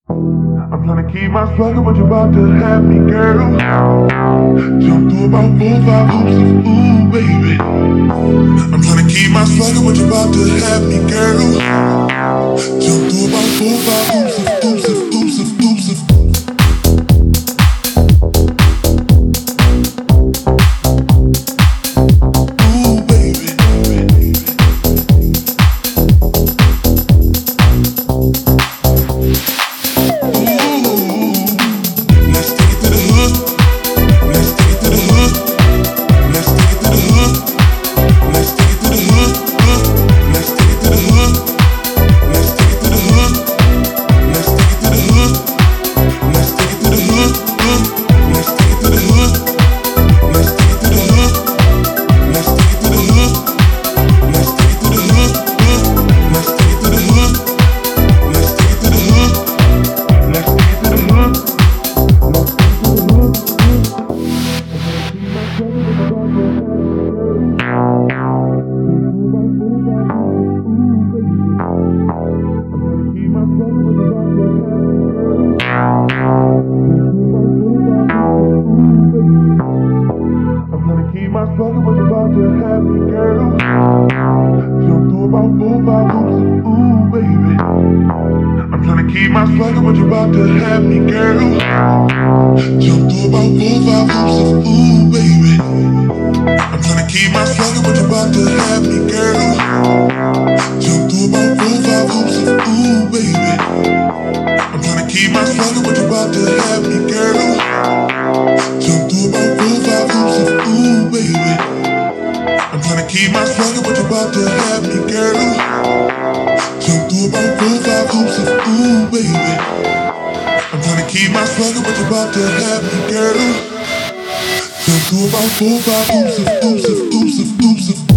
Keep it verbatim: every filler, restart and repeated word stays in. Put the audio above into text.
I'm trying to keep my swagger, but you about to have me, girl. Jump through about four, five hoops of ooh, baby. I'm trying to keep my swagger, but you about to have me, girl. Jump through about four, five hoops of hoops of hoops of hoops of. My swagger, but you about to have me, girl. Jump through about four, five hoops of ooh, baby. I'm trying to keep my swagger, but you about to have me, girl. Jump through about four, five hoops of ooh, baby. I'm trying to keep my swagger, but you about to have me, girl. Jump through about four, five hoops of ooh, baby. I'm trying to keep my swagger, but you about to have me, girl. Jump through about four, five hoops of ooh, baby. I'm trying to keep my swagger, but you about to have me, girl. Jump through about four, five hoops of ooh, baby. I'm trying to keep my swagger, but you about to have me, girl. Jump through about four, five hoops of hoops of hoops of hoops of.